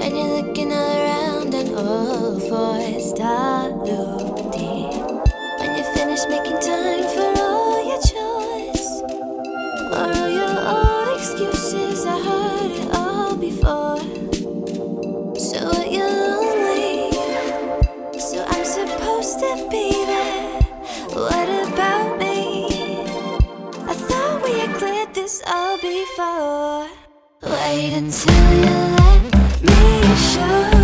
And you're looking all around and all for stability. When you finish making time for all your choice, or all your old excuses, I heard it all before. So what, you're lonely, so I'm supposed to be there. What about me? I thought we had cleared this all before. Wait until you let me show